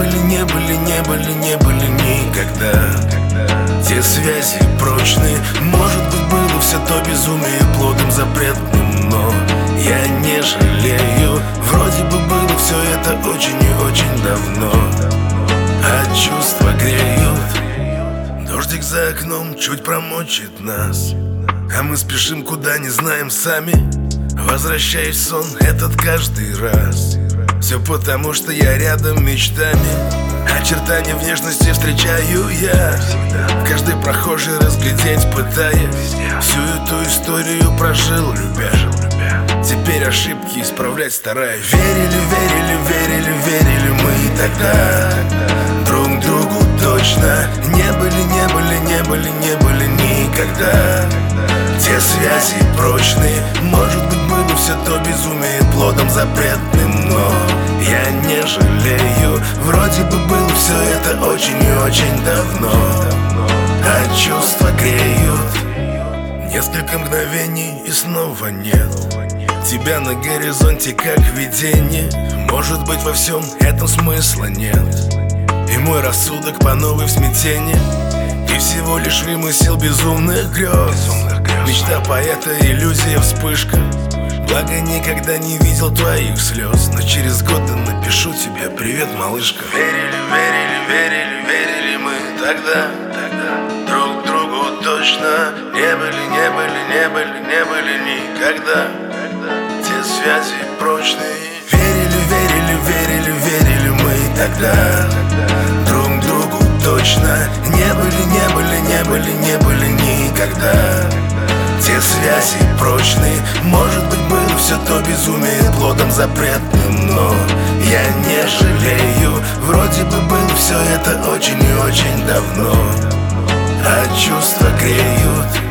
не были никогда. Те связи прочные, может быть, было все то безумие плодом запретным, но я не жалею. Вроде бы было все это очень и очень давно, а чувства греют. Дождик за окном чуть промочит нас, а мы спешим куда не знаем сами. Возвращаюсь в сон этот каждый раз. Все потому, что я рядом мечтами. Очертания внешности встречаю я в каждой прохожей, разглядеть пытаясь. Всю эту историю прожил, любя. Теперь ошибки исправлять стараюсь. Верили мы и тогда друг другу точно не были никогда. Те связи прочные, может быть, было все то безумие плодом запретным, но я не жалею. Вроде бы было все это очень и очень давно, а чувства греют. Несколько мгновений и снова нет тебя на горизонте, как видение. Может быть, во всем этом смысла нет, и мой рассудок по новой в смятении. И всего лишь вымысел безумных грез. Мечта поэта, иллюзия, вспышка. Благо никогда не видел твоих слез, но через годы напишу тебе: привет, малышка. Верили мы тогда друг другу точно не были никогда. Те связи прочные. Верили мы тогда друг другу точно не были никогда. Те связи прочные, может быть, было все то безумие плодом запретным, но я не жалею. Вроде бы было все это очень и очень давно, а чувства греют.